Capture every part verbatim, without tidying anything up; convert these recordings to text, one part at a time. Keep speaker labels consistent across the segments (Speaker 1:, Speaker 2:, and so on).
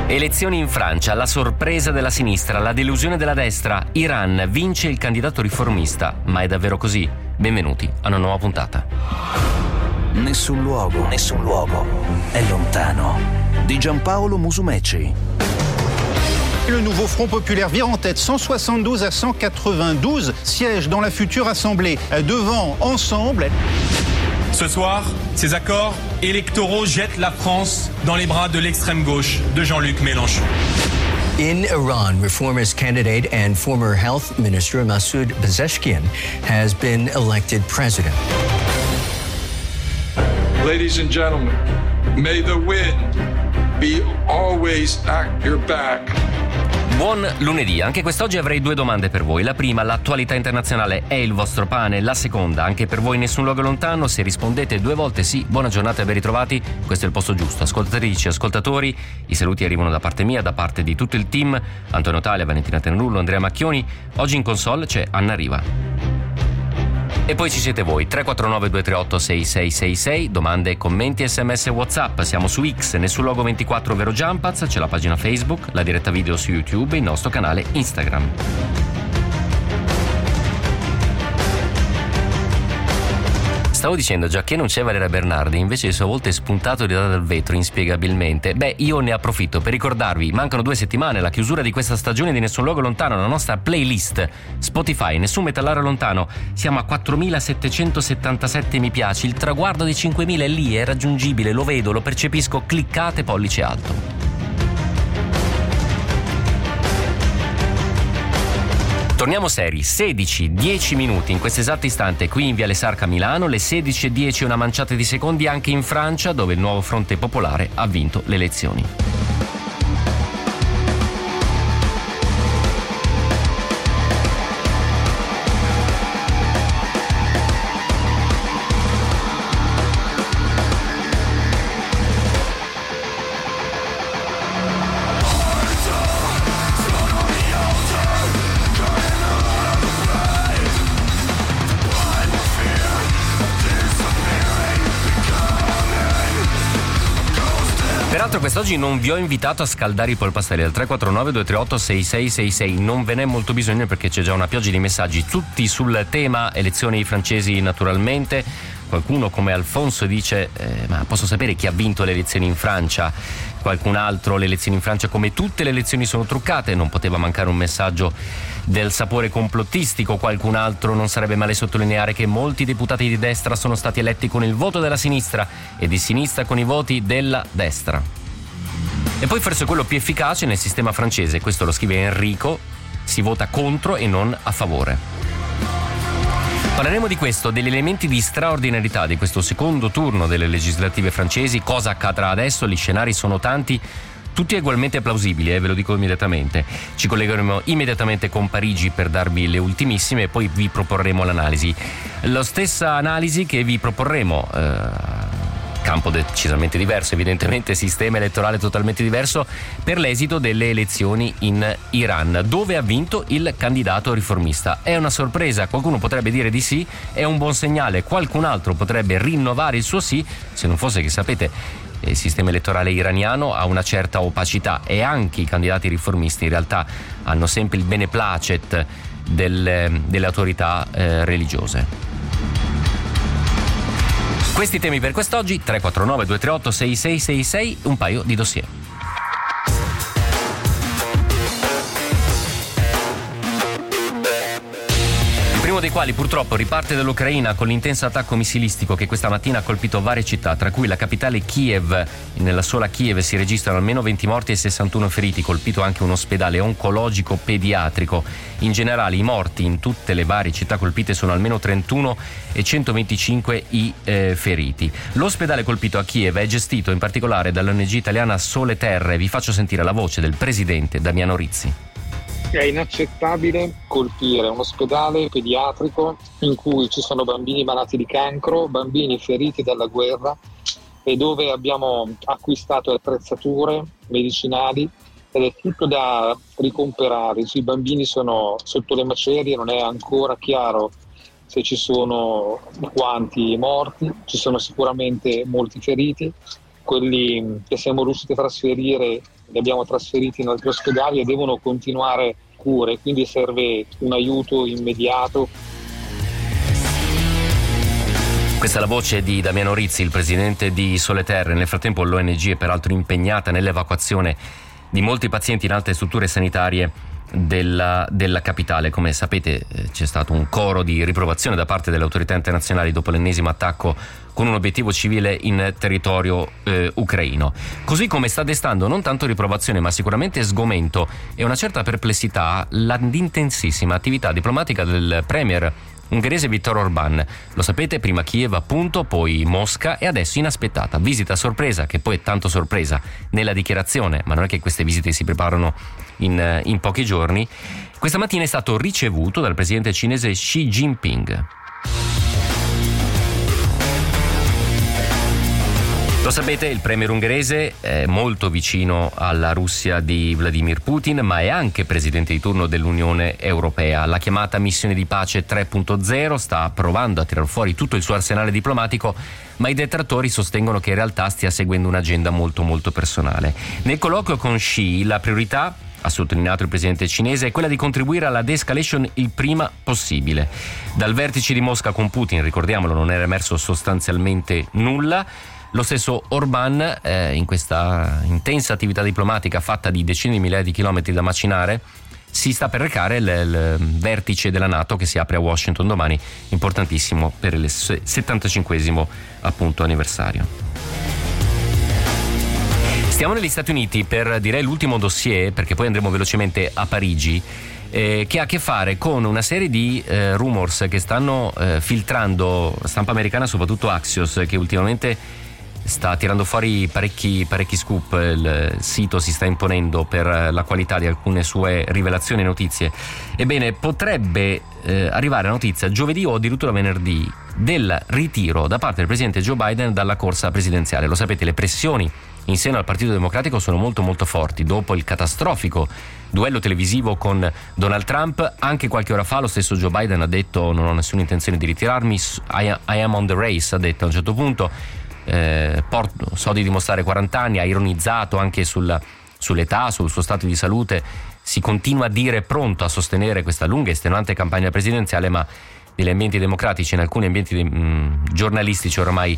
Speaker 1: Elezioni in Francia, la sorpresa della sinistra, la delusione della destra. Iran vince il candidato riformista. Ma è davvero così? Benvenuti a una nuova puntata.
Speaker 2: Nessun luogo, nessun luogo è lontano. Di Giampaolo Musumeci.
Speaker 3: Le nouveau Front Populaire vire en tête, cent soixante-douze à cent quatre-vingt-douze sièges dans la future Assemblée. Devant, ensemble.
Speaker 4: Ce soir, ces accords électoraux jettent la France dans les bras de l'extrême gauche de Jean-Luc Mélenchon.
Speaker 5: In Iran, reformist candidate and former health minister Masoud Pezeshkian has been elected president.
Speaker 6: Ladies and gentlemen, may the wind be always at your back.
Speaker 1: Buon lunedì, anche quest'oggi avrei due domande per voi. La prima, l'attualità internazionale è il vostro pane? La seconda, anche per voi nessun luogo lontano? Se rispondete due volte sì, buona giornata e ben ritrovati, questo è il posto giusto. Ascoltatrici, ascoltatori, i saluti arrivano da parte mia, da parte di tutto il team, Antonio Talia, Valentina Tenrullo, Andrea Macchioni. Oggi in console c'è Anna Riva. E poi ci siete voi, tre quattro nove due tre otto sei sei sei sei, domande, commenti, sms e WhatsApp. Siamo su X, nessun logo ventiquattro ovvero Jumpaz, c'è la pagina Facebook, la diretta video su YouTube e il nostro canale Instagram. Stavo dicendo già che non c'è Valeria Bernardi, invece il suo volto è spuntato di là dal vetro inspiegabilmente. Beh, io ne approfitto per ricordarvi, mancano due settimane alla chiusura di questa stagione di Nessun Luogo Lontano, la nostra playlist Spotify, Nessun Metallare Lontano. Siamo a quattromilasettecentosettantasette mi piace, il traguardo di cinquemila è lì, è raggiungibile, lo vedo, lo percepisco, cliccate pollice alto. Torniamo seri, sedici dieci minuti in questo esatto istante qui in Viale Sarca a Milano, le sedici e dieci una manciata di secondi anche in Francia, dove il nuovo Fronte Popolare ha vinto le elezioni. Peraltro quest'oggi non vi ho invitato a scaldare i polpastrelli al tre quattro nove due tre otto sei sei sei sei, non ve n'è molto bisogno perché c'è già una pioggia di messaggi tutti sul tema elezioni francesi naturalmente. Qualcuno come Alfonso dice eh, ma posso sapere chi ha vinto le elezioni in Francia? Qualcun altro, le elezioni in Francia come tutte le elezioni sono truccate, non poteva mancare un messaggio del sapore complottistico. Qualcun altro, non sarebbe male sottolineare che molti deputati di destra sono stati eletti con il voto della sinistra e di sinistra con i voti della destra. E poi forse quello più efficace nel sistema francese, questo lo scrive Enrico, si vota contro e non a favore. Parleremo di questo, degli elementi di straordinarietà di questo secondo turno delle legislative francesi, cosa accadrà adesso, gli scenari sono tanti, tutti ugualmente plausibili, eh, ve lo dico immediatamente. Ci collegheremo immediatamente con Parigi per darvi le ultimissime e poi vi proporremo l'analisi. La stessa analisi che vi proporremo, eh, campo decisamente diverso, evidentemente sistema elettorale totalmente diverso, per l'esito delle elezioni in Iran, dove ha vinto il candidato riformista. È una sorpresa, qualcuno potrebbe dire di sì, è un buon segnale, qualcun altro potrebbe rinnovare il suo sì, se non fosse che sapete il sistema elettorale iraniano ha una certa opacità e anche i candidati riformisti in realtà hanno sempre il beneplacet del, delle autorità eh, religiose. Questi temi per quest'oggi, tre quattro nove due tre otto sei sei sei sei, un paio di dossier. Uno dei quali purtroppo riparte dall'Ucraina con l'intenso attacco missilistico che questa mattina ha colpito varie città, tra cui la capitale Kiev. Nella sola Kiev si registrano almeno venti morti e sessantuno feriti, colpito anche un ospedale oncologico pediatrico. In generale i morti in tutte le varie città colpite sono almeno trentuno e centoventicinque i eh, feriti. L'ospedale colpito a Kiev è gestito in particolare dall'O N G italiana Sole Terre. Vi faccio sentire la voce del presidente Damiano Rizzi.
Speaker 7: È inaccettabile colpire un ospedale pediatrico in cui ci sono bambini malati di cancro, bambini feriti dalla guerra e dove abbiamo acquistato attrezzature medicinali ed è tutto da ricomperare. I bambini sono sotto le macerie, non è ancora chiaro se ci sono quanti morti, ci sono sicuramente molti feriti. quelli che siamo riusciti a trasferire li abbiamo trasferiti in altri ospedali e devono continuare cure, quindi serve un aiuto immediato.
Speaker 1: Questa è la voce di Damiano Rizzi, il presidente di Sole Terre. Nel frattempo l'O N G è peraltro impegnata nell'evacuazione di molti pazienti in altre strutture sanitarie della, della capitale. Come sapete c'è stato un coro di riprovazione da parte delle autorità internazionali dopo l'ennesimo attacco con un obiettivo civile in territorio eh, ucraino. Così come sta destando non tanto riprovazione ma sicuramente sgomento e una certa perplessità l'intensissima attività diplomatica del premier ungherese Viktor Orbán. Lo sapete, prima Kiev appunto, poi Mosca e adesso inaspettata visita sorpresa, che poi è tanto sorpresa nella dichiarazione, ma non è che queste visite si preparano in, in pochi giorni. Questa mattina è stato ricevuto dal presidente cinese Xi Jinping. Lo sapete, il premier ungherese è molto vicino alla Russia di Vladimir Putin, ma è anche presidente di turno dell'Unione Europea. La chiamata missione di pace tre punto zero sta provando a tirar fuori tutto il suo arsenale diplomatico, ma i detrattori sostengono che in realtà stia seguendo un'agenda molto molto personale. Nel colloquio con Xi, la priorità, ha sottolineato il presidente cinese, è quella di contribuire alla de-escalation il prima possibile. Dal vertice di Mosca con Putin, ricordiamolo, non era emerso sostanzialmente nulla. Lo stesso Orbán, eh, in questa intensa attività diplomatica fatta di decine di migliaia di chilometri da macinare, si sta per recare l- il vertice della NATO che si apre a Washington domani, importantissimo per il settantacinquesimo appunto anniversario. Stiamo negli Stati Uniti per, direi, l'ultimo dossier, perché poi andremo velocemente a Parigi, eh, che ha a che fare con una serie di eh, rumors che stanno eh, filtrando stampa americana, soprattutto Axios, che ultimamente sta tirando fuori parecchi, parecchi scoop. Il sito si sta imponendo per la qualità di alcune sue rivelazioni e notizie. Ebbene, potrebbe eh, arrivare la notizia giovedì o addirittura venerdì del ritiro da parte del presidente Joe Biden dalla corsa presidenziale. Lo sapete, le pressioni in seno al Partito Democratico sono molto molto forti. Dopo il catastrofico duello televisivo con Donald Trump, anche qualche ora fa lo stesso Joe Biden ha detto: non ho nessuna intenzione di ritirarmi, I am on the race, ha detto a un certo punto. Eh, porto, so di dimostrare quaranta anni, ha ironizzato anche sulla, sull'età, sul suo stato di salute. Si continua a dire pronto a sostenere questa lunga e estenuante campagna presidenziale, ma negli ambienti democratici, in alcuni ambienti mh, giornalistici oramai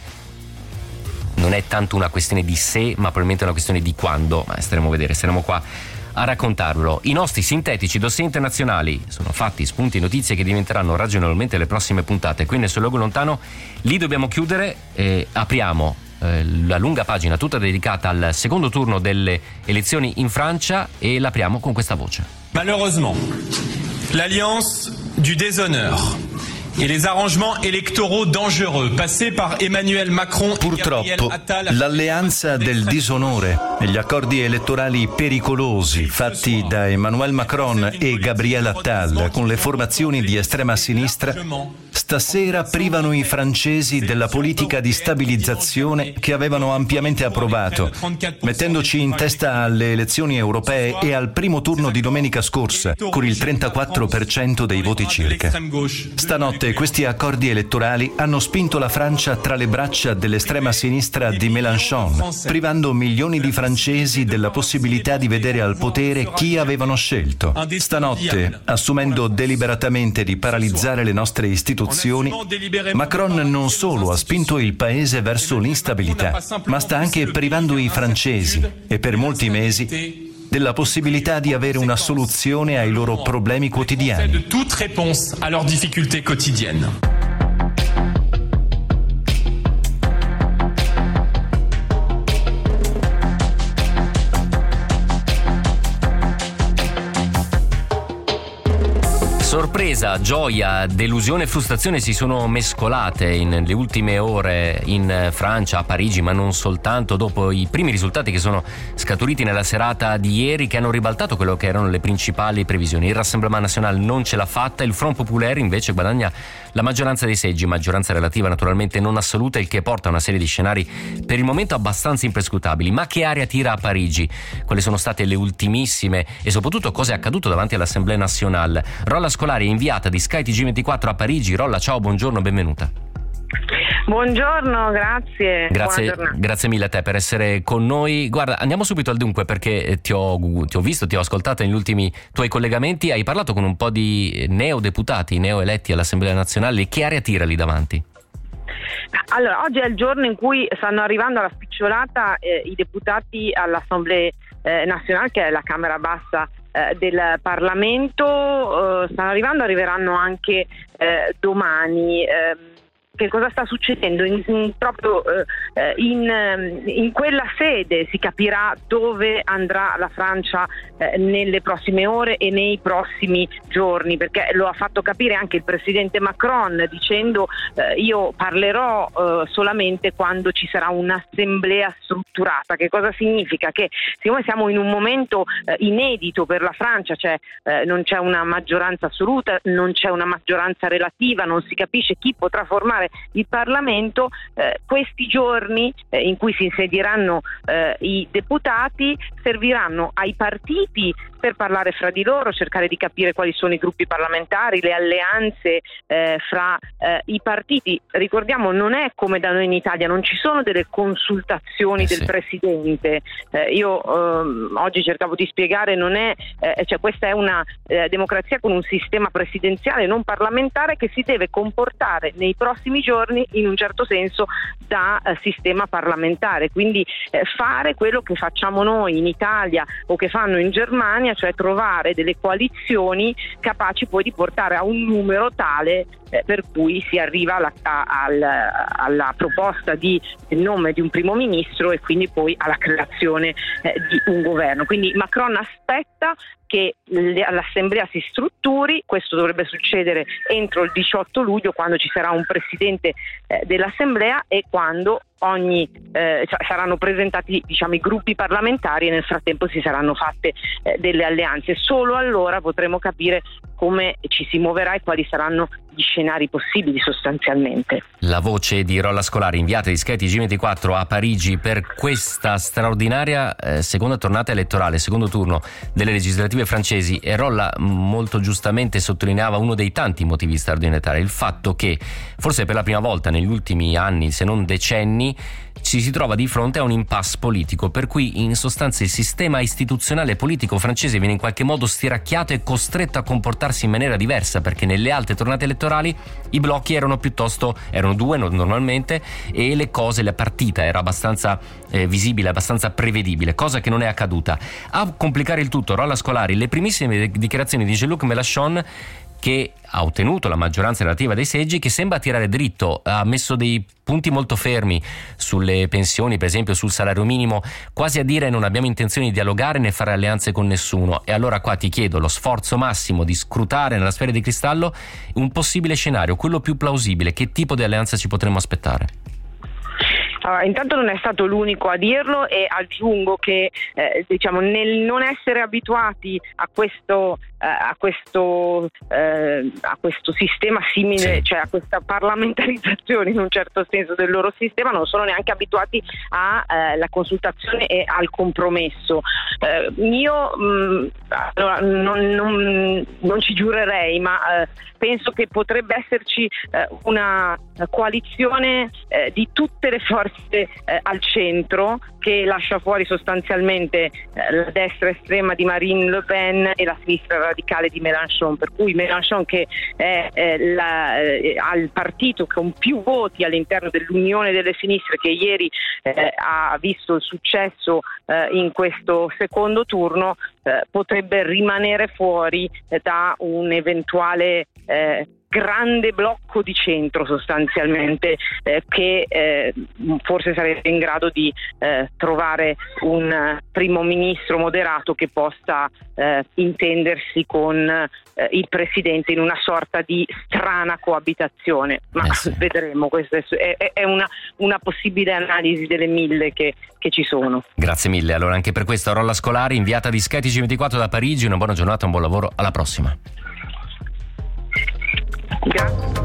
Speaker 1: non è tanto una questione di se, ma probabilmente una questione di quando. Ma staremo a vedere, saremo qua a raccontarvelo. I nostri sintetici dossier internazionali sono fatti, spunti e notizie che diventeranno ragionevolmente le prossime puntate. Qui nel suo luogo lontano li dobbiamo chiudere e apriamo eh, la lunga pagina tutta dedicata al secondo turno delle elezioni in Francia e l'apriamo con questa voce.
Speaker 4: Malheureusement, l'alliance du déshonneur et les arrangements électoraux dangereux passés par Emmanuel Macron e Gabriel Attal.
Speaker 8: Purtroppo l'alleanza del disonore e gli accordi elettorali pericolosi fatti da Emmanuel Macron e Gabriel Attal con le formazioni di estrema sinistra stasera privano i francesi della politica di stabilizzazione che avevano ampiamente approvato, mettendoci in testa alle elezioni europee e al primo turno di domenica scorsa con il trentaquattro per cento dei voti circa. Stanotte questi accordi elettorali hanno spinto la Francia tra le braccia dell'estrema sinistra di Mélenchon, privando milioni di francesi della possibilità di vedere al potere chi avevano scelto. Stanotte, assumendo deliberatamente di paralizzare le nostre istituzioni, Macron non solo ha spinto il paese verso l'instabilità, ma sta anche privando i francesi, e per molti mesi, della possibilità di avere una soluzione ai loro problemi quotidiani.
Speaker 4: De toute réponse à leurs difficultés quotidiennes.
Speaker 1: Sorpresa, gioia, delusione e frustrazione si sono mescolate in, nelle ultime ore in Francia, a Parigi, ma non soltanto, dopo i primi risultati che sono scaturiti nella serata di ieri, che hanno ribaltato quello che erano le principali previsioni. Il Rassemblement National non ce l'ha fatta, il Front Populaire invece guadagna la maggioranza dei seggi, maggioranza relativa naturalmente non assoluta, il che porta a una serie di scenari per il momento abbastanza imprescrutabili. Ma che aria tira a Parigi? Quali sono state le ultimissime e soprattutto cosa è accaduto davanti all'Assemblée Nationale? Rolla Scolari, inviata di Sky T G ventiquattro a Parigi. Rolla, ciao, buongiorno, benvenuta.
Speaker 9: Buongiorno, grazie.
Speaker 1: Grazie, grazie mille a te per essere con noi. Guarda, andiamo subito al dunque, perché ti ho, ti ho visto, ti ho ascoltato negli ultimi tuoi collegamenti. Hai parlato con un po' di neodeputati, neoeletti all'Assemblea nazionale. Che aria tira lì davanti?
Speaker 9: Allora, oggi è il giorno in cui stanno arrivando alla spicciolata eh, i deputati all'Assemblea eh, nazionale, che è la Camera Bassa eh, del Parlamento. Eh, stanno arrivando, arriveranno anche eh, domani. Eh, Che cosa sta succedendo? In, in, proprio eh, in, in quella sede si capirà dove andrà la Francia eh, nelle prossime ore e nei prossimi giorni, perché lo ha fatto capire anche il presidente Macron dicendo eh, io parlerò eh, solamente quando ci sarà un'assemblea strutturata. Che cosa significa? Che siccome siamo in un momento eh, inedito per la Francia, cioè eh, non c'è una maggioranza assoluta, non c'è una maggioranza relativa, non si capisce chi potrà formare il Parlamento, eh, questi giorni eh, in cui si insedieranno eh, i deputati serviranno ai partiti per parlare fra di loro, cercare di capire quali sono i gruppi parlamentari, le alleanze eh, fra eh, i partiti. Ricordiamo, non è come da noi in Italia, non ci sono delle consultazioni eh sì. del Presidente. Eh, io eh, oggi cercavo di spiegare, non è, eh, cioè questa è una eh, democrazia con un sistema presidenziale non parlamentare che si deve comportare nei prossimi giorni in un certo senso da eh, sistema parlamentare, quindi eh, fare quello che facciamo noi in Italia o che fanno in Germania, cioè trovare delle coalizioni capaci poi di portare a un numero tale eh, per cui si arriva alla, a, alla, alla proposta di il nome di un primo ministro e quindi poi alla creazione eh, di un governo. Quindi Macron aspetta che l'Assemblea si strutturi. Questo dovrebbe succedere entro il diciotto luglio, quando ci sarà un presidente eh, dell'Assemblea e quando ogni eh, cioè saranno presentati, diciamo, i gruppi parlamentari e nel frattempo si saranno fatte eh, delle alleanze. Solo allora potremo capire come ci si muoverà e quali saranno gli scenari possibili sostanzialmente.
Speaker 1: La voce di Rolla Scolari, inviata di Sky T G ventiquattro a Parigi per questa straordinaria eh, seconda tornata elettorale, secondo turno delle legislative francesi. E Rolla molto giustamente sottolineava uno dei tanti motivi straordinari, il fatto che forse per la prima volta negli ultimi anni, se non decenni, ci si trova di fronte a un impasse politico, per cui in sostanza il sistema istituzionale politico francese viene in qualche modo stiracchiato e costretto a comportarsi in maniera diversa, perché nelle altre tornate elettorali i blocchi erano piuttosto erano due normalmente e le cose, la partita era abbastanza eh, visibile, abbastanza prevedibile, cosa che non è accaduta. A complicare il tutto, Rolla Scolari, le primissime dichiarazioni di Jean-Luc Mélenchon, che ha ottenuto la maggioranza relativa dei seggi, che sembra tirare dritto, ha messo dei punti molto fermi sulle pensioni, per esempio sul salario minimo, quasi a dire non abbiamo intenzione di dialogare né fare alleanze con nessuno. E allora qua ti chiedo lo sforzo massimo di scrutare nella sfera di cristallo un possibile scenario, quello più plausibile. Che tipo di alleanza ci potremmo aspettare?
Speaker 9: Allora, intanto non è stato l'unico a dirlo, e aggiungo che eh, diciamo nel non essere abituati a questo eh, a questo eh, a questo sistema simile, sì. cioè a questa parlamentarizzazione in un certo senso del loro sistema, non sono neanche abituati alla eh, consultazione e al compromesso. Eh, io mh, allora, non, non, non ci giurerei, ma eh, penso che potrebbe esserci eh, una coalizione eh, di tutte le forze Eh, al centro, che lascia fuori sostanzialmente eh, la destra estrema di Marine Le Pen e la sinistra radicale di Mélenchon, per cui Mélenchon, che è eh, la, eh, ha il partito con più voti all'interno dell'Unione delle Sinistre, che ieri eh, ha visto il successo eh, in questo secondo turno, eh, potrebbe rimanere fuori eh, da un eventuale eh, grande blocco di centro sostanzialmente, eh, che eh, forse sarebbe in grado di eh, trovare un uh, primo ministro moderato che possa eh, intendersi con eh, il presidente in una sorta di strana coabitazione, ma eh sì. vedremo. Questa è, è, è una, una possibile analisi delle mille che, che ci sono.
Speaker 1: Grazie mille. Allora, anche per questo Rolla Scolari, inviata di Sky T G ventiquattro da Parigi, una buona giornata, un buon lavoro, alla prossima.
Speaker 9: Grazie.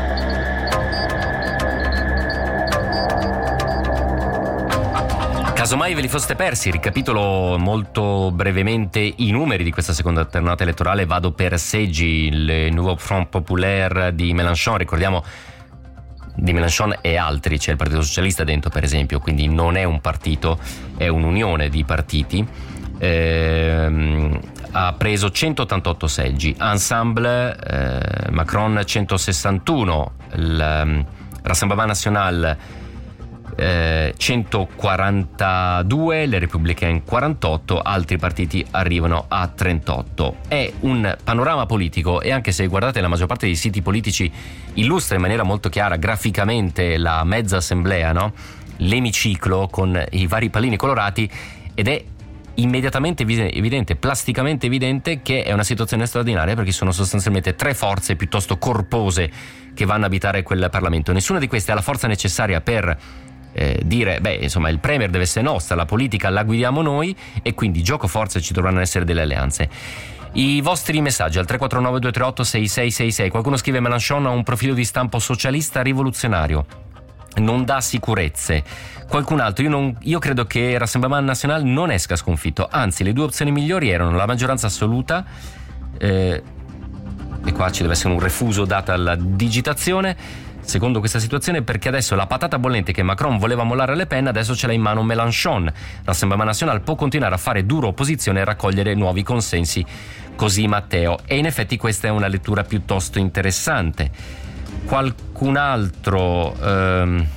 Speaker 1: Caso Casomai ve li foste persi, ricapitolo molto brevemente i numeri di questa seconda tornata elettorale, vado per seggi. Il Nouveau Front Populaire di Mélenchon, ricordiamo di Mélenchon e altri, c'è il Partito Socialista dentro per esempio, quindi non è un partito, è un'unione di partiti, ehm, ha preso centottantotto seggi. Ensemble, eh, Macron centosessantuno, il Rassemblement National eh, centoquarantadue, le Républicains quarantotto, altri partiti arrivano a trentotto. È un panorama politico, e anche se guardate la maggior parte dei siti politici illustra in maniera molto chiara graficamente la mezza assemblea, no? L'emiciclo con i vari pallini colorati, ed è immediatamente evidente, plasticamente evidente, che è una situazione straordinaria, perché sono sostanzialmente tre forze piuttosto corpose che vanno a abitare quel Parlamento. Nessuna di queste ha la forza necessaria per eh, dire, beh, insomma, il Premier deve essere nostra, la politica la guidiamo noi, e quindi gioco forza ci dovranno essere delle alleanze. I vostri messaggi al tre quattro nove due tre otto sei sei sei sei. Qualcuno scrive: Mélenchon ha un profilo di stampo socialista rivoluzionario, non dà sicurezze. Qualcun altro: io, non, io credo che Rassemblement National non esca sconfitto, anzi le due opzioni migliori erano la maggioranza assoluta, eh, e qua ci deve essere un refuso data la digitazione secondo questa situazione, perché adesso la patata bollente che Macron voleva mollare a Le Pen adesso ce l'ha in mano Mélenchon. Rassemblement National può continuare a fare dura opposizione e raccogliere nuovi consensi, così Matteo. E in effetti questa è una lettura piuttosto interessante. Qualcun altro ehm...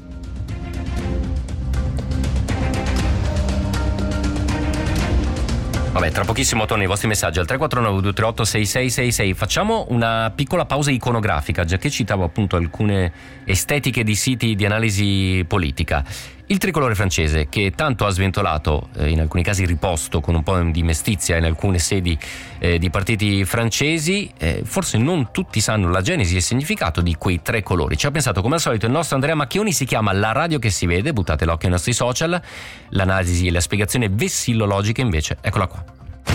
Speaker 1: Vabbè, tra pochissimo torno i vostri messaggi al tre quattro nove due tre otto sei sei sei sei. Facciamo una piccola pausa iconografica, già che citavo appunto alcune estetiche di siti di analisi politica. Il tricolore francese, che tanto ha sventolato, eh, in alcuni casi riposto con un po' di mestizia in alcune sedi eh, di partiti francesi, eh, forse non tutti sanno la genesi e il significato di quei tre colori. Ci ha pensato come al solito il nostro Andrea Macchioni, si chiama La Radio che si vede, buttate l'occhio ai nostri social. L'analisi e la spiegazione vessillologica invece, eccola qua.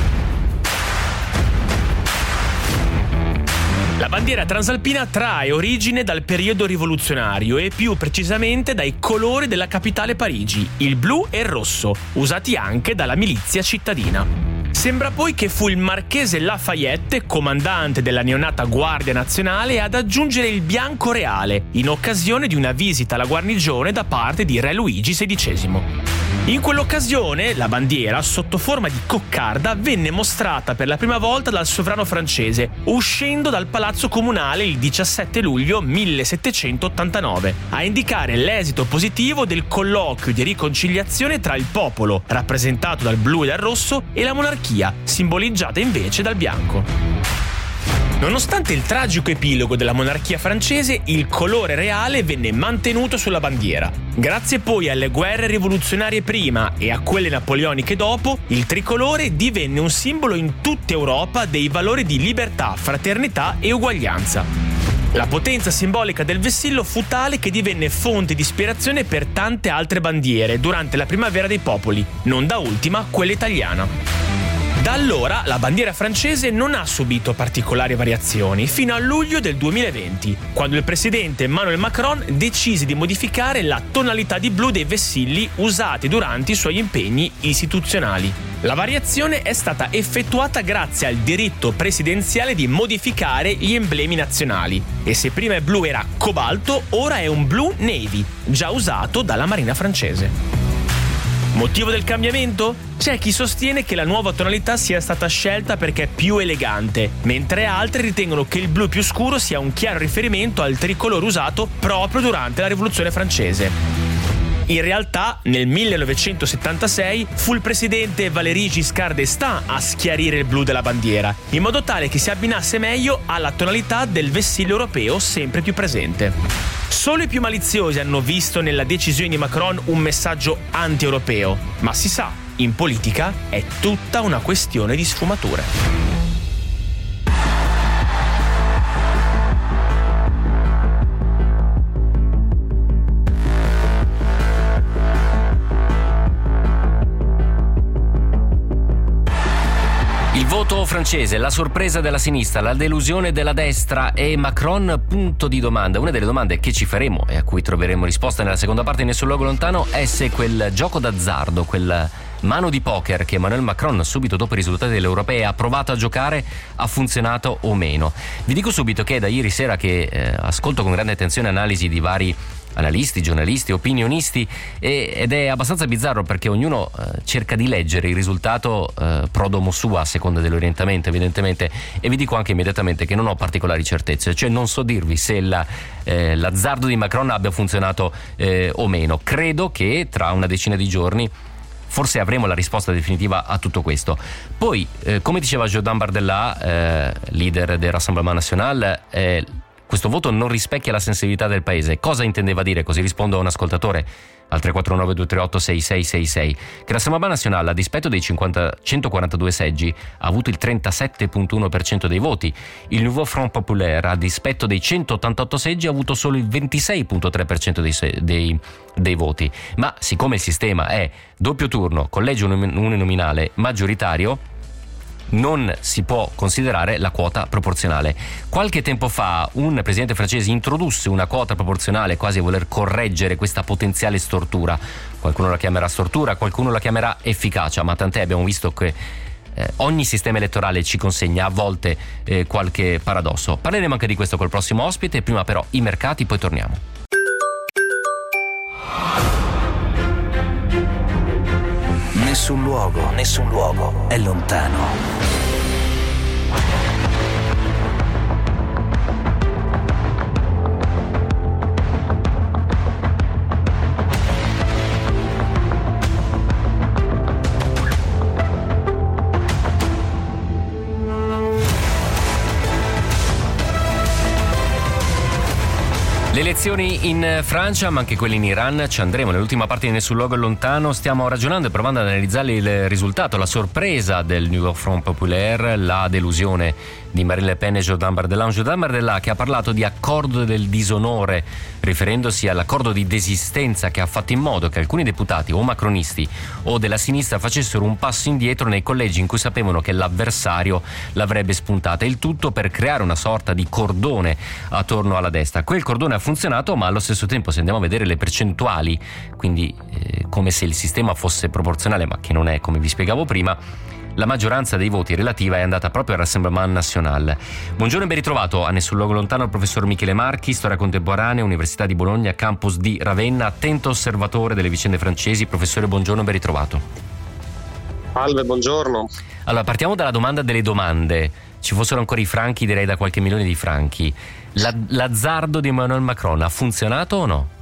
Speaker 10: La bandiera transalpina trae origine dal periodo rivoluzionario e più precisamente dai colori della capitale Parigi, il blu e il rosso, usati anche dalla milizia cittadina. Sembra poi che fu il marchese Lafayette, comandante della neonata Guardia Nazionale, ad aggiungere il bianco reale in occasione di una visita alla guarnigione da parte di Re Luigi sedicesimo. In quell'occasione la bandiera, sotto forma di coccarda, venne mostrata per la prima volta dal sovrano francese, uscendo dal palazzo comunale il diciassette luglio millesettecentottantanove, a indicare l'esito positivo del colloquio di riconciliazione tra il popolo, rappresentato dal blu e dal rosso, e la monarchia, simboleggiata invece dal bianco. Nonostante il tragico epilogo della monarchia francese, il colore reale venne mantenuto sulla bandiera. Grazie poi alle guerre rivoluzionarie prima e a quelle napoleoniche dopo, il tricolore divenne un simbolo in tutta Europa dei valori di libertà, fraternità e uguaglianza. La potenza simbolica del vessillo fu tale che divenne fonte di ispirazione per tante altre bandiere durante la primavera dei popoli, non da ultima quella italiana. Da allora la bandiera francese non ha subito particolari variazioni fino a luglio del duemilaventi, quando il presidente Emmanuel Macron decise di modificare la tonalità di blu dei vessilli usati durante i suoi impegni istituzionali. La variazione è stata effettuata grazie al diritto presidenziale di modificare gli emblemi nazionali, e se prima il blu era cobalto, ora è un blu navy, già usato dalla Marina francese. Motivo del cambiamento? C'è chi sostiene che la nuova tonalità sia stata scelta perché è più elegante, mentre altri ritengono che il blu più scuro sia un chiaro riferimento al tricolore usato proprio durante la Rivoluzione francese. In realtà, nel millenovecentosettantasei fu il presidente Valéry Giscard d'Estaing a schiarire il blu della bandiera, in modo tale che si abbinasse meglio alla tonalità del vessillo europeo sempre più presente. Solo i più maliziosi hanno visto nella decisione di Macron un messaggio anti-europeo, ma si sa, in politica è tutta una questione di sfumature.
Speaker 1: Voto francese, la sorpresa della sinistra, la delusione della destra e Macron, punto di domanda. Una delle domande che ci faremo e a cui troveremo risposta nella seconda parte di Nessun Luogo Lontano è se quel gioco d'azzardo, quel mano di poker che Emmanuel Macron subito dopo i risultati delle europee ha provato a giocare ha funzionato o meno. Vi dico subito che è da ieri sera che eh, ascolto con grande attenzione analisi di vari analisti, giornalisti, opinionisti e, ed è abbastanza bizzarro perché ognuno eh, cerca di leggere il risultato eh, pro domo sua a seconda dell'orientamento evidentemente, e vi dico anche immediatamente che non ho particolari certezze, cioè non so dirvi se la, eh, l'azzardo di Macron abbia funzionato eh, o meno. Credo che tra una decina di giorni forse avremo la risposta definitiva a tutto questo. Poi, eh, come diceva Jordan Bardella, eh, leader del Rassemblement National, eh, questo voto non rispecchia la sensibilità del paese. Cosa intendeva dire? Così rispondo a un ascoltatore al tre quattro nove due tre otto sei sei sei sei, che Rassemblement National, a dispetto dei cinquanta, centoquarantadue seggi, ha avuto il trentasette virgola uno per cento dei voti. Il Nouveau Front Populaire, a dispetto dei centottantotto seggi, ha avuto solo il ventisei virgola tre per cento dei, dei, dei voti. Ma siccome il sistema è doppio turno, collegio uninominale, maggioritario, non si può considerare la quota proporzionale. Qualche tempo fa un presidente francese introdusse una quota proporzionale quasi a voler correggere questa potenziale stortura. Qualcuno la chiamerà stortura, qualcuno la chiamerà efficacia, ma tant'è, abbiamo visto che eh, ogni sistema elettorale ci consegna a volte eh, qualche paradosso. Parleremo anche di questo col prossimo ospite, prima però i mercati, poi torniamo.
Speaker 2: Nessun luogo, nessun luogo è lontano.
Speaker 1: Le elezioni in Francia, ma anche quelle in Iran, ci andremo nell'ultima parte di Nessun Luogo Lontano. Stiamo ragionando e provando ad analizzare il risultato, la sorpresa del Nouveau Front Populaire, la delusione di Marine Le Pen e Jordan Bardella. Jordan Bardella che ha parlato di accordo del disonore, riferendosi all'accordo di desistenza che ha fatto in modo che alcuni deputati o macronisti o della sinistra facessero un passo indietro nei collegi in cui sapevano che l'avversario l'avrebbe spuntata. Il tutto per creare una sorta di cordone attorno alla destra. Quel cordone ha funzionato, ma allo stesso tempo, se andiamo a vedere le percentuali, quindi eh, come se il sistema fosse proporzionale, ma che non è, come vi spiegavo prima, la maggioranza dei voti relativa è andata proprio al Rassemblement National. Buongiorno e ben ritrovato a Nessun Luogo Lontano il professor Michele Marchi, storia contemporanea, Università di Bologna, campus di Ravenna, attento osservatore delle vicende francesi. Professore, buongiorno e ben ritrovato.
Speaker 11: Salve, buongiorno.
Speaker 1: Allora, partiamo dalla domanda delle domande. Ci fossero ancora i franchi, direi da qualche milione di franchi. La, l'azzardo di Emmanuel Macron ha funzionato o no?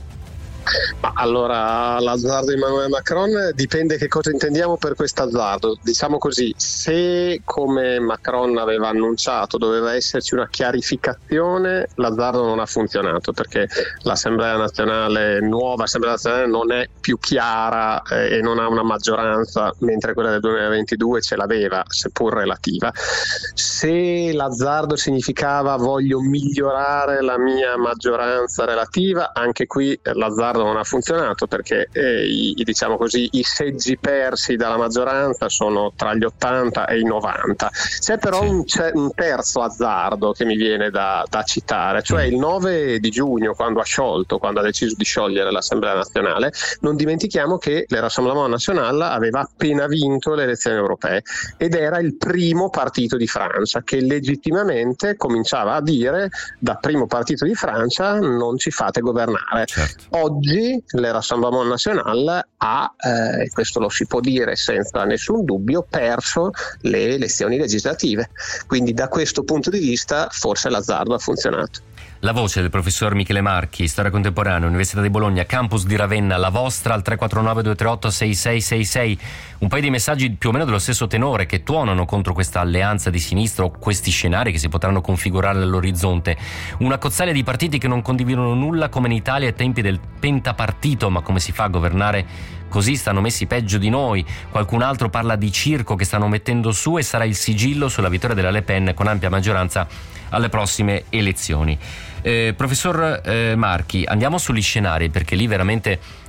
Speaker 11: Ma allora, l'azzardo di Emmanuel Macron dipende che cosa intendiamo per questo azzardo. Diciamo così, se come Macron aveva annunciato doveva esserci una chiarificazione, l'azzardo non ha funzionato perché l'Assemblea nazionale, nuova Assemblea nazionale, non è più chiara eh, e non ha una maggioranza, mentre quella del duemilaventidue ce l'aveva, seppur relativa. Se l'azzardo significava voglio migliorare la mia maggioranza relativa, anche qui l'azzardo non ha funzionato perché eh, i, diciamo così, i seggi persi dalla maggioranza sono tra gli ottanta e i novanta. C'è però un, c'è un terzo azzardo che mi viene da, da citare, cioè il nove di giugno, quando ha sciolto, quando ha deciso di sciogliere l'Assemblea nazionale. Non dimentichiamo che il Rassemblement National aveva appena vinto le elezioni europee ed era il primo partito di Francia che legittimamente cominciava a dire, da primo partito di Francia non ci fate governare. Certo. Oggi il Rassemblement National ha, eh, questo lo si può dire senza nessun dubbio, perso le elezioni legislative. Quindi da questo punto di vista forse l'azzardo ha funzionato.
Speaker 1: La voce del professor Michele Marchi, storia contemporanea, Università di Bologna, campus di Ravenna, la vostra al tre quattro nove due tre otto sei sei sei sei. Un paio di messaggi più o meno dello stesso tenore che tuonano contro questa alleanza di sinistra o questi scenari che si potranno configurare all'orizzonte. Una cozzaglia di partiti che non condividono nulla, come in Italia ai tempi del pentapartito, ma come si fa a governare così? Stanno messi peggio di noi. Qualcun altro parla di circo che stanno mettendo su e sarà il sigillo sulla vittoria della Le Pen con ampia maggioranza alle prossime elezioni. Eh, professor eh, Marchi, andiamo sugli scenari perché lì veramente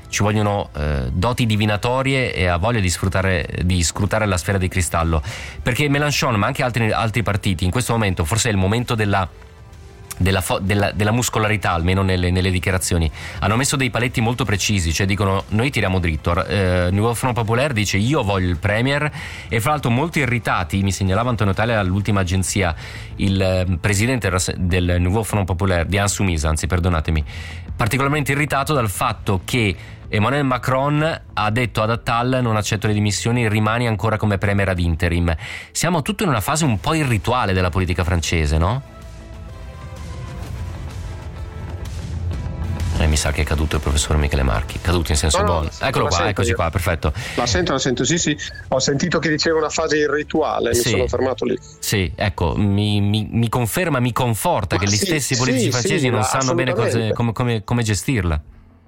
Speaker 1: ci vogliono eh, doti divinatorie e ha voglia di sfruttare, di scrutare la sfera di cristallo, perché Mélenchon ma anche altri, altri partiti in questo momento, forse è il momento della Della, fo- della, della muscolarità, almeno nelle, nelle dichiarazioni, hanno messo dei paletti molto precisi, cioè dicono noi tiriamo dritto. eh, Nouveau Front Populaire dice io voglio il premier, e fra l'altro molto irritati, mi segnalava Antonio Tale all'ultima agenzia, il eh, presidente del Nouveau Front Populaire di Insoumise, anzi perdonatemi, particolarmente irritato dal fatto che Emmanuel Macron ha detto ad Attal non accetto le dimissioni, rimani ancora come premier ad interim. Siamo tutti in una fase un po' irrituale della politica francese, no? Eh, mi sa che è caduto il professor Michele Marchi, caduto in senso
Speaker 11: no, no,
Speaker 1: buono. Eccolo qua, eccoci io. qua, perfetto.
Speaker 11: La sento, la sento, sì, sì. Ho sentito che diceva una fase irrituale,
Speaker 1: sì.
Speaker 11: Mi sono fermato lì.
Speaker 1: Sì, ecco, mi, mi, mi conferma, mi conforta Ma che sì, gli stessi politici sì, francesi sì, non sanno bene cose, come, come, come gestirla.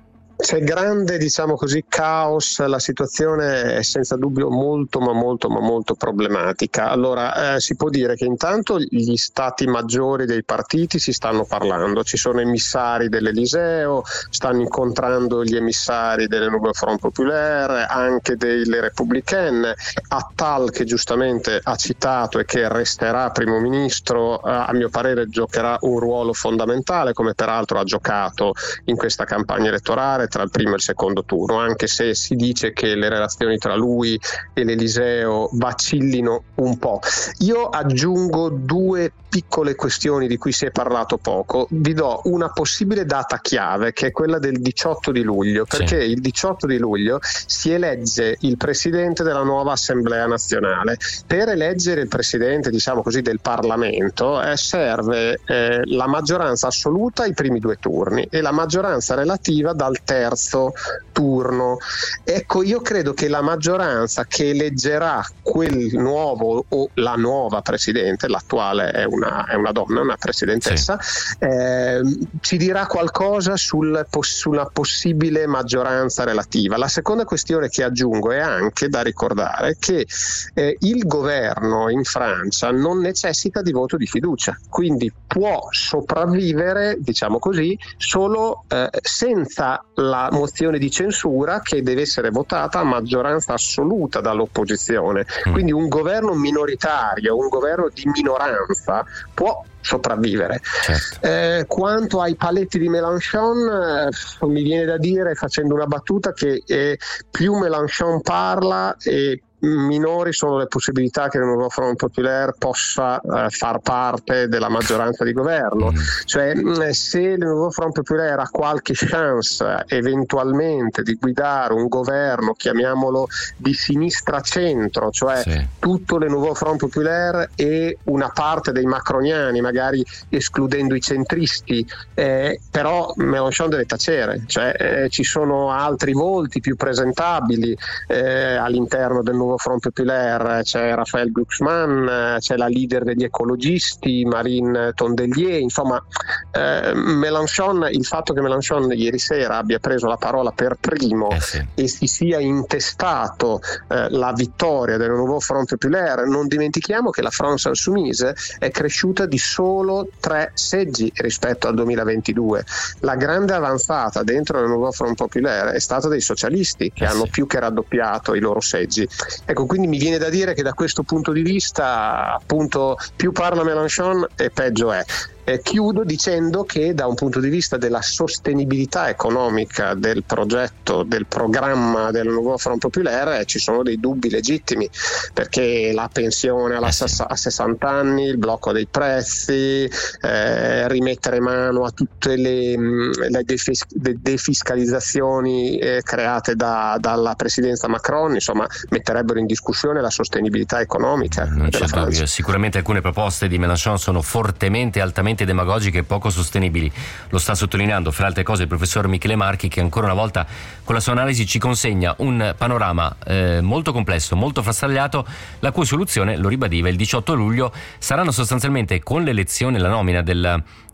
Speaker 11: C'è grande, diciamo così, caos, la situazione è senza dubbio molto ma molto ma molto problematica. Allora eh, si può dire che intanto gli stati maggiori dei partiti si stanno parlando, ci sono emissari dell'Eliseo, stanno incontrando gli emissari delle Nouveau Front Populaire, anche delle Républicaine. Attal, che giustamente ha citato e che resterà primo ministro, eh, a mio parere giocherà un ruolo fondamentale, come peraltro ha giocato in questa campagna elettorale tra il primo e il secondo turno, anche se si dice che le relazioni tra lui e l'Eliseo vacillino un po'. Io aggiungo due piccole questioni di cui si è parlato poco. Vi do una possibile data chiave, che è quella del diciotto di luglio, perché sì. il diciotto di luglio si elegge il presidente della nuova Assemblea nazionale. Per eleggere il presidente, diciamo così, del Parlamento eh, serve eh, la maggioranza assoluta ai primi due turni e la maggioranza relativa dal terzo turno. Ecco, io credo che la maggioranza che eleggerà quel nuovo o la nuova presidente, l'attuale è una, è una donna, una presidentessa, sì. eh, ci dirà qualcosa sul, sulla possibile maggioranza relativa. La seconda questione che aggiungo è anche da ricordare che eh, il governo in Francia non necessita di voto di fiducia, quindi può sopravvivere, diciamo così, solo eh, senza la mozione di censura, che deve essere votata a maggioranza assoluta dall'opposizione. Quindi un governo minoritario, un governo di minoranza può sopravvivere. Certo. Eh, quanto ai paletti di Mélenchon, eh, mi viene da dire, facendo una battuta, che eh, più Mélenchon parla e minori sono le possibilità che il Nouveau Front Populaire possa eh, far parte della maggioranza di governo. Mm. Cioè, se il Nouveau Front Populaire ha qualche chance eh, eventualmente di guidare un governo, chiamiamolo di sinistra centro, cioè sì. tutto il Nouveau Front Populaire e una parte dei macroniani, magari escludendo i centristi, eh, però Mélenchon deve tacere, cioè eh, ci sono altri volti più presentabili eh, all'interno del Nouveau Front Populaire. C'è Raphaël Glucksmann, c'è la leader degli ecologisti Marine Tondelier, insomma eh, Mélenchon, il fatto che Mélenchon ieri sera abbia preso la parola per primo eh sì. e si sia intestato eh, la vittoria del Nouveau Front Populaire, non dimentichiamo che la France Insoumise è cresciuta di solo tre seggi rispetto al duemilaventidue. La grande avanzata dentro il Nouveau Front Populaire è stata dei socialisti, che eh hanno sì. più che raddoppiato i loro seggi. Ecco, quindi mi viene da dire che da questo punto di vista, appunto, più parla Mélenchon e peggio è. Eh, chiudo dicendo che da un punto di vista della sostenibilità economica del progetto, del programma del Nouveau Front Populaire, eh, ci sono dei dubbi legittimi, perché la pensione alla ses- a sessanta anni, il blocco dei prezzi, eh, rimettere mano a tutte le, le defis- de- defiscalizzazioni eh, create da, dalla presidenza Macron, insomma metterebbero in discussione la sostenibilità economica.
Speaker 1: Non c'è dubbio, sicuramente alcune proposte di Mélenchon sono fortemente, altamente demagogiche e poco sostenibili. Lo sta sottolineando, fra altre cose, il professor Michele Marchi, che ancora una volta con la sua analisi ci consegna un panorama eh, molto complesso, molto frastagliato, la cui soluzione, lo ribadiva, il diciotto luglio saranno sostanzialmente, con l'elezione e la nomina del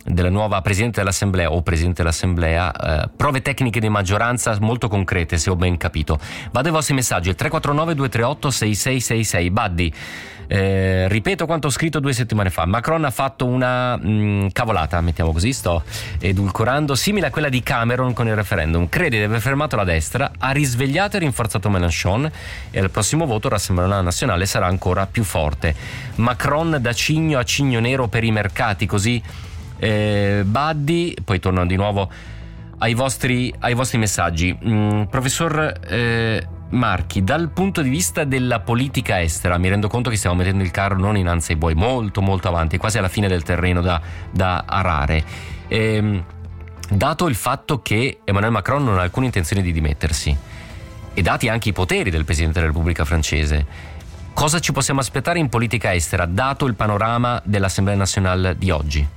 Speaker 1: della nuova Presidente dell'Assemblea o Presidente dell'Assemblea, eh, prove tecniche di maggioranza molto concrete, se ho ben capito. Vado ai vostri messaggi, il tre quattro nove due tre otto sei sei sei sei. Buddy, eh, ripeto quanto ho scritto due settimane fa. Macron ha fatto una mh, cavolata, mettiamo così, sto edulcorando, simile a quella di Cameron con il referendum. Crede di aver fermato la destra, ha risvegliato e rinforzato Mélenchon e al prossimo voto l'Assemblea nazionale sarà ancora più forte. Macron da cigno a cigno nero per i mercati, così eh, Buddy. Poi torno di nuovo ai vostri, ai vostri messaggi. Mm, professor eh, Marchi, dal punto di vista della politica estera, mi rendo conto che stiamo mettendo il carro non innanzi ai buoi, molto molto avanti, quasi alla fine del terreno da, da arare. Ehm, dato il fatto che Emmanuel Macron non ha alcuna intenzione di dimettersi e dati anche i poteri del Presidente della Repubblica francese, cosa ci possiamo aspettare in politica estera, dato il panorama dell'Assemblea nazionale di oggi?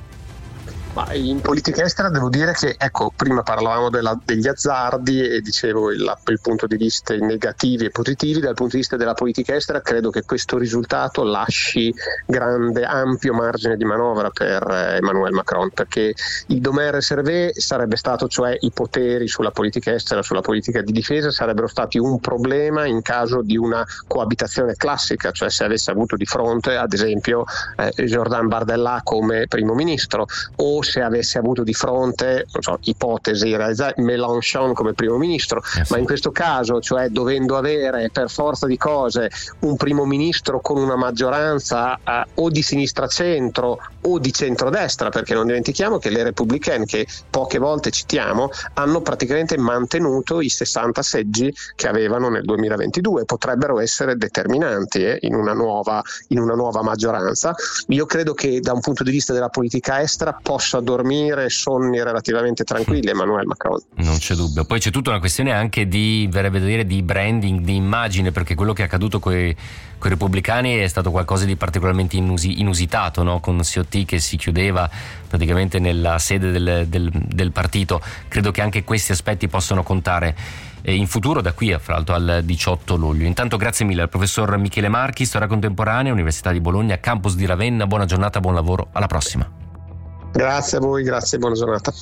Speaker 11: Ma in politica estera devo dire che, ecco, prima parlavamo della, degli azzardi e dicevo il, il punto di vista negativi e positivi. Dal punto di vista della politica estera credo che questo risultato lasci grande, ampio margine di manovra per eh, Emmanuel Macron, perché il domaine réservé sarebbe stato, cioè i poteri sulla politica estera, sulla politica di difesa, sarebbero stati un problema in caso di una coabitazione classica, cioè se avesse avuto di fronte ad esempio eh, Jordan Bardella come primo ministro, o se avesse avuto di fronte, non so, ipotesi, Mélenchon come primo ministro, eh sì. Ma in questo caso, cioè dovendo avere per forza di cose un primo ministro con una maggioranza eh, o di sinistra centro o di centrodestra, perché non dimentichiamo che le Républicaine, che poche volte citiamo, hanno praticamente mantenuto i sessanta seggi che avevano nel duemilaventidue, potrebbero essere determinanti eh, in una nuova in una nuova maggioranza. Io credo che da un punto di vista della politica estera possa dormire sonni relativamente tranquilli Emmanuel Macron.
Speaker 1: Non c'è dubbio. Poi c'è tutta una questione anche di, verrebbe da dire, di branding, di immagine, perché quello che è accaduto con i repubblicani è stato qualcosa di particolarmente inusi, inusitato, no? Con Ciotti che si chiudeva praticamente nella sede del, del, del partito. Credo che anche questi aspetti possano contare in futuro, da qui fra l'altro al diciotto luglio. Intanto grazie mille al professor Michele Marchi, storia contemporanea, Università di Bologna, campus di Ravenna. Buona giornata, buon lavoro, alla prossima.
Speaker 11: Grazie a voi, grazie, buona giornata.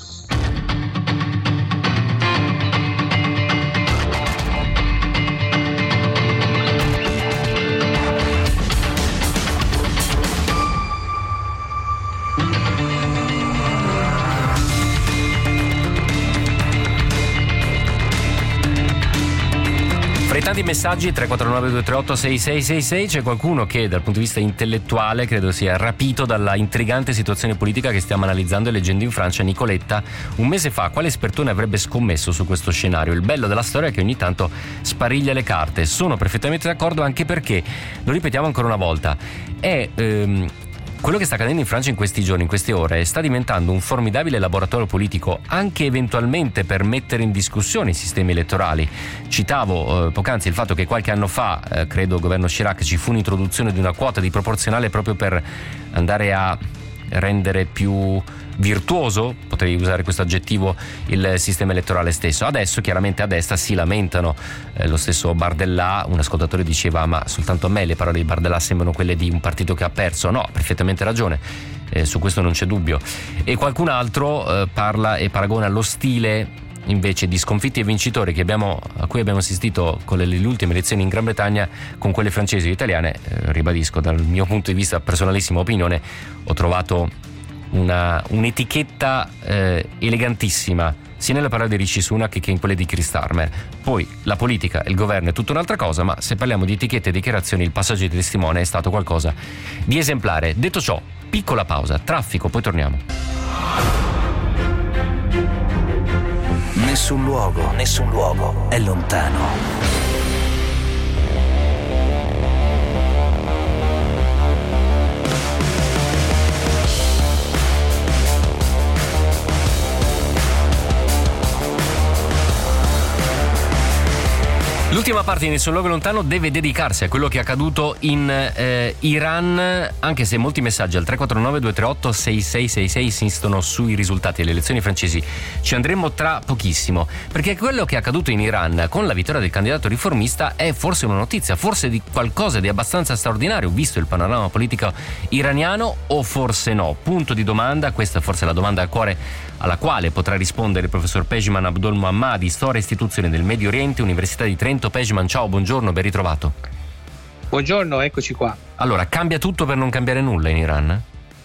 Speaker 1: Fra i tanti messaggi tre quattro nove due tre otto sei sei sei sei c'è qualcuno che dal punto di vista intellettuale credo sia rapito dalla intrigante situazione politica che stiamo analizzando e leggendo in Francia. Nicoletta, un mese fa quale espertone avrebbe scommesso su questo scenario? Il bello della storia è che ogni tanto spariglia le carte. Sono perfettamente d'accordo, anche perché, lo ripetiamo ancora una volta, è... Ehm, quello che sta accadendo in Francia in questi giorni, in queste ore, sta diventando un formidabile laboratorio politico, anche eventualmente per mettere in discussione i sistemi elettorali. Citavo eh, poc'anzi il fatto che qualche anno fa, eh, credo il governo Chirac, ci fu un'introduzione di una quota di proporzionale proprio per andare a rendere più virtuoso, potrei usare questo aggettivo, il sistema elettorale stesso. Adesso chiaramente a destra si lamentano, eh, lo stesso Bardella, un ascoltatore diceva ma soltanto a me le parole di Bardella sembrano quelle di un partito che ha perso. No, ha perfettamente ragione, eh, su questo non c'è dubbio. E qualcun altro eh, parla e paragona lo stile invece di sconfitti e vincitori che abbiamo, a cui abbiamo assistito con le, le ultime elezioni in Gran Bretagna con quelle francesi e italiane. eh, ribadisco, dal mio punto di vista, personalissima opinione, ho trovato una, un'etichetta eh, elegantissima sia nelle parole di Rishi Sunak che in quelle di Keir Starmer. Poi la politica e il governo è tutta un'altra cosa, ma se parliamo di etichette e dichiarazioni il passaggio di testimone è stato qualcosa di esemplare. Detto ciò, piccola pausa, traffico, poi torniamo.
Speaker 2: Nessun luogo, nessun luogo è lontano.
Speaker 1: L'ultima parte di Nessun Luogo Lontano deve dedicarsi a quello che è accaduto in eh, Iran, anche se molti messaggi al tre quattro nove due tre otto sei sei sei sei insistono sui risultati delle elezioni francesi. Ci andremo tra pochissimo, perché quello che è accaduto in Iran con la vittoria del candidato riformista è forse una notizia, forse di qualcosa di abbastanza straordinario visto il panorama politico iraniano, o forse no? Punto di domanda, questa è forse la domanda al cuore alla quale potrà rispondere il professor Pejman Abdolmohammadi, storia e istituzioni del Medio Oriente, Università di Trento. Pejman, ciao, buongiorno, ben ritrovato.
Speaker 12: Buongiorno, eccoci qua.
Speaker 1: Allora, cambia tutto per non cambiare nulla in Iran?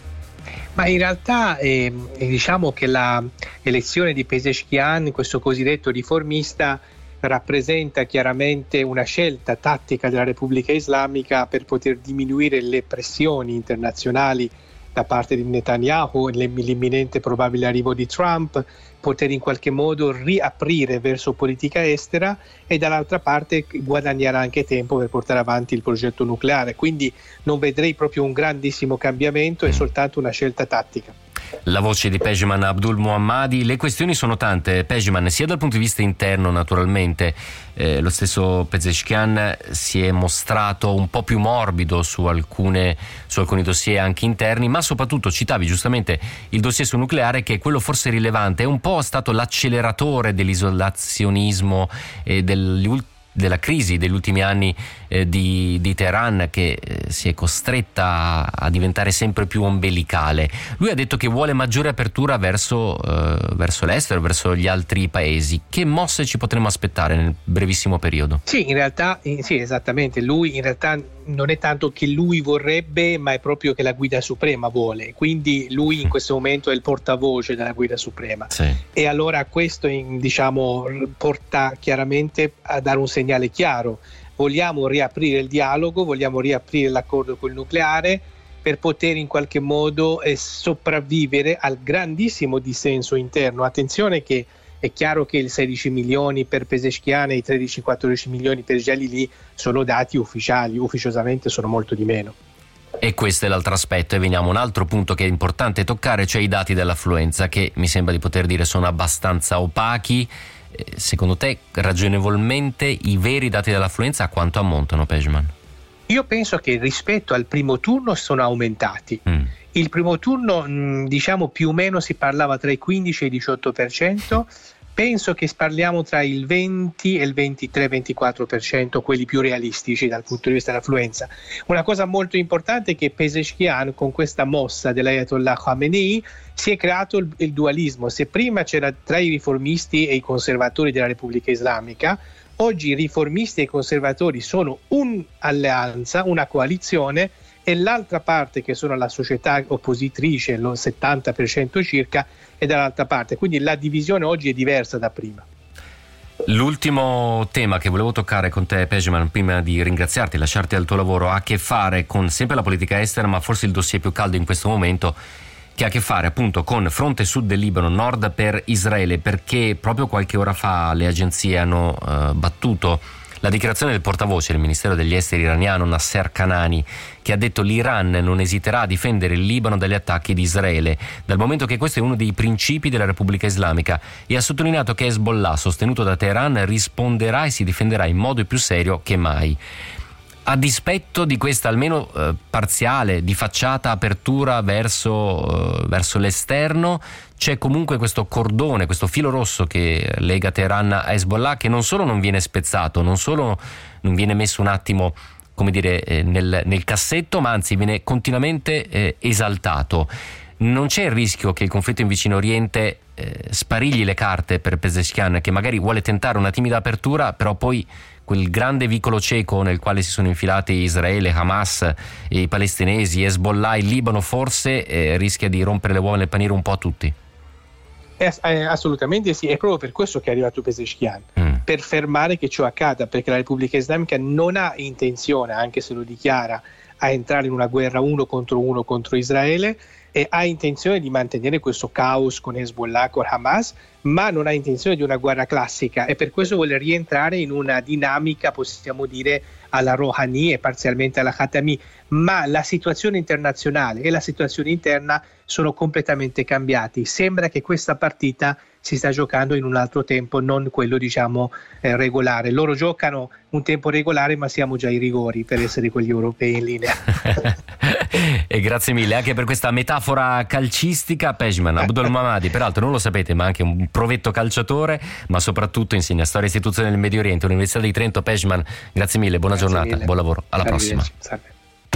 Speaker 12: Ma in realtà eh, diciamo che la elezione di Pezeshkian, questo cosiddetto riformista, rappresenta chiaramente una scelta tattica della Repubblica Islamica per poter diminuire le pressioni internazionali da parte di Netanyahu, l'imminente probabile arrivo di Trump, poter in qualche modo riaprire verso politica estera e dall'altra parte guadagnare anche tempo per portare avanti il progetto nucleare. Quindi non vedrei proprio un grandissimo cambiamento, è soltanto una scelta tattica.
Speaker 1: La voce di Pejman Abdolmohammadi. Le questioni sono tante, Pejman, sia dal punto di vista interno naturalmente, eh, lo stesso Pezeshkian si è mostrato un po' più morbido su, alcune, su alcuni dossier anche interni, ma soprattutto citavi giustamente il dossier sul nucleare, che è quello forse rilevante, è un po' stato l'acceleratore dell'isolazionismo e degli ultimi della crisi degli ultimi anni eh, di, di Teheran, che eh, si è costretta a, a diventare sempre più ombelicale. Lui ha detto che vuole maggiore apertura verso, eh, verso l'estero, verso gli altri paesi. Che mosse ci potremmo aspettare nel brevissimo periodo?
Speaker 12: Sì, in realtà, eh, sì, esattamente. Lui in realtà non è tanto che lui vorrebbe, ma è proprio che la guida suprema vuole. Quindi lui in questo momento è il portavoce della guida suprema.
Speaker 1: Sì.
Speaker 12: E allora questo, diciamo, porta chiaramente a dare un segnale chiaro. Vogliamo riaprire il dialogo, vogliamo riaprire l'accordo col nucleare per poter in qualche modo eh, sopravvivere al grandissimo dissenso interno. Attenzione che è chiaro che i sedici milioni per Pezeshkian e i tredici quattordici milioni per Jalili sono dati ufficiali, ufficiosamente sono molto di meno.
Speaker 1: E questo è l'altro aspetto, e veniamo a un altro punto che è importante toccare, cioè i dati dell'affluenza, che mi sembra di poter dire sono abbastanza opachi. Secondo te, ragionevolmente, i veri dati dell'affluenza a quanto ammontano, Pejman?
Speaker 12: Io penso che rispetto al primo turno sono aumentati. Mm. Il primo turno, diciamo, più o meno si parlava tra il quindici e il diciotto per cento. Penso che parliamo tra il venti e il ventitré ventiquattro per cento, quelli più realistici dal punto di vista dell'affluenza. Una cosa molto importante è che Pezeshkian, con questa mossa dell'Ayatollah Khamenei, si è creato il, il dualismo. Se prima c'era tra i riformisti e i conservatori della Repubblica Islamica, oggi i riformisti e i conservatori sono un'alleanza, una coalizione, e l'altra parte, che sono la società oppositrice, lo settanta per cento circa, è dall'altra parte. Quindi la divisione oggi è diversa da prima.
Speaker 1: L'ultimo tema che volevo toccare con te, Pejman, prima di ringraziarti e lasciarti al tuo lavoro, ha a che fare con sempre la politica estera, ma forse il dossier più caldo in questo momento, che ha a che fare appunto con fronte sud del Libano, nord per Israele, perché proprio qualche ora fa le agenzie hanno uh, battuto la dichiarazione del portavoce del Ministero degli Esteri iraniano, Nasser Kanani, che ha detto l'Iran non esiterà a difendere il Libano dagli attacchi di Israele, dal momento che questo è uno dei principi della Repubblica Islamica, e ha sottolineato che Hezbollah, sostenuto da Teheran, risponderà e si difenderà in modo più serio che mai. A dispetto di questa almeno eh, parziale, di facciata apertura verso, eh, verso l'esterno, c'è comunque questo cordone, questo filo rosso che lega Teheran a Hezbollah, che non solo non viene spezzato, non solo non viene messo un attimo, come dire, eh, nel, nel cassetto, ma anzi viene continuamente eh, esaltato. Non c'è il rischio che il conflitto in Vicino Oriente eh, sparigli le carte per Pezeshkian, che magari vuole tentare una timida apertura, però poi quel grande vicolo cieco nel quale si sono infilati Israele, Hamas, i palestinesi, Hezbollah, il Libano, forse eh, rischia di rompere le uova nel paniere un po' a tutti?
Speaker 12: Eh, eh, assolutamente sì, è proprio per questo che è arrivato Pezeshkian, mm. per fermare che ciò accada, perché la Repubblica Islamica non ha intenzione, anche se lo dichiara, a entrare in una guerra uno contro uno contro Israele, e ha intenzione di mantenere questo caos con Hezbollah, con Hamas, ma non ha intenzione di una guerra classica e per questo vuole rientrare in una dinamica, possiamo dire, alla Rouhani e parzialmente alla Khatami, ma la situazione internazionale e la situazione interna sono completamente cambiati. Sembra che questa partita si sta giocando in un altro tempo, non quello diciamo eh, regolare. Loro giocano un tempo regolare, ma siamo già ai rigori per essere quegli europei in linea.
Speaker 1: E grazie mille anche per questa metafora calcistica. Pejman Abdolmamadi, peraltro non lo sapete, ma anche un provetto calciatore, ma soprattutto insegna storia e istituzione del Medio Oriente, Università di Trento. Pejman, grazie mille, buona grazie giornata, mille. Buon lavoro, alla prossima.
Speaker 12: Salve.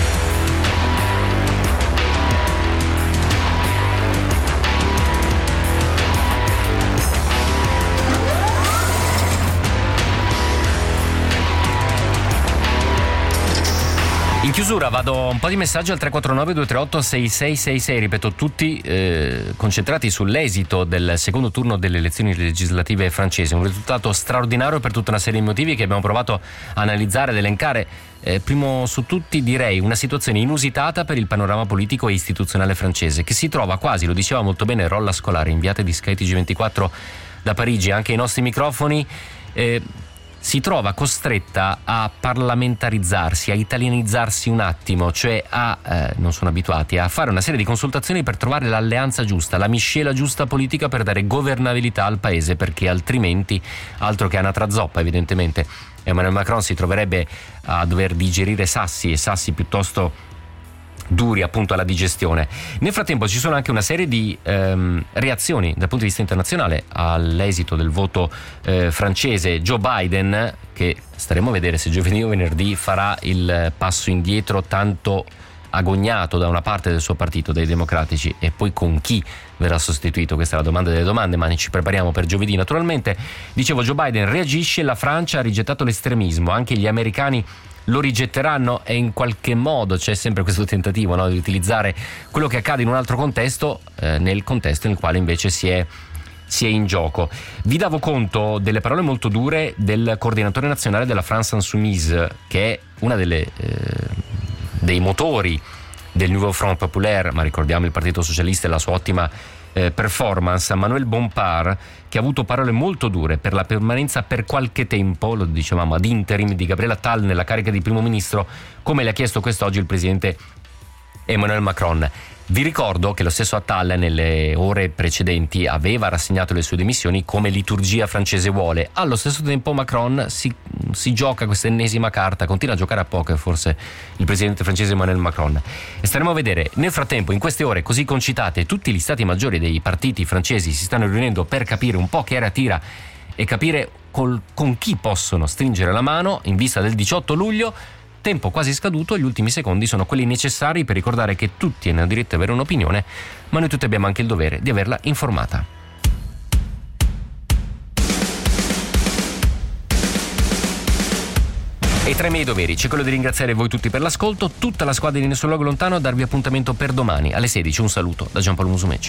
Speaker 1: In chiusura vado un po' di messaggi al tre quattro nove due tre otto sei sei sei sei, ripeto tutti eh, concentrati sull'esito del secondo turno delle elezioni legislative francesi, un risultato straordinario per tutta una serie di motivi che abbiamo provato a analizzare ed elencare. Eh, primo su tutti direi una situazione inusitata per il panorama politico e istituzionale francese, che si trova quasi, lo diceva molto bene Rolla Scolari, inviata di Sky T G ventiquattro da Parigi, anche ai nostri microfoni, eh, si trova costretta a parlamentarizzarsi, a italianizzarsi un attimo, cioè a, eh, non sono abituati, a fare una serie di consultazioni per trovare l'alleanza giusta, la miscela giusta politica per dare governabilità al paese, perché altrimenti, altro che anatra zoppa evidentemente, Emmanuel Macron si troverebbe a dover digerire sassi e sassi piuttosto duri appunto alla digestione. Nel frattempo ci sono anche una serie di ehm, reazioni dal punto di vista internazionale all'esito del voto eh, francese. Joe Biden, che staremo a vedere se giovedì o venerdì farà il passo indietro tanto agognato da una parte del suo partito, dei democratici, e poi con chi verrà sostituito. Questa è la domanda delle domande, ma ne ci prepariamo per giovedì naturalmente. Dicevo, Joe Biden reagisce, la Francia ha rigettato l'estremismo, anche gli americani lo rigetteranno, e in qualche modo c'è sempre questo tentativo, no, di utilizzare quello che accade in un altro contesto eh, nel contesto nel quale invece si è, si è in gioco. Vi davo conto delle parole molto dure del coordinatore nazionale della France Insoumise, che è una delle eh, dei motori del Nouveau Front Populaire, ma ricordiamo il Partito Socialista e la sua ottima eh, performance. Manuel Bompard, che ha avuto parole molto dure per la permanenza per qualche tempo, lo dicevamo, ad interim di Gabriel Attal nella carica di primo ministro, come le ha chiesto quest'oggi il presidente Emmanuel Macron. Vi ricordo che lo stesso Attal nelle ore precedenti aveva rassegnato le sue dimissioni come liturgia francese vuole. Allo stesso tempo Macron si, si gioca questa ennesima carta, continua a giocare a poker forse il presidente francese Emmanuel Macron. E staremo a vedere. Nel frattempo, in queste ore così concitate, tutti gli stati maggiori dei partiti francesi si stanno riunendo per capire un po' che aria tira e capire col, con chi possono stringere la mano in vista del diciotto luglio. Tempo quasi scaduto, gli ultimi secondi sono quelli necessari per ricordare che tutti hanno diritto ad avere un'opinione, ma noi tutti abbiamo anche il dovere di averla informata. E tra i miei doveri c'è quello di ringraziare voi tutti per l'ascolto, tutta la squadra di Nessun Luogo Lontano, a darvi appuntamento per domani alle sedici. Un saluto da Giampaolo Musumeci.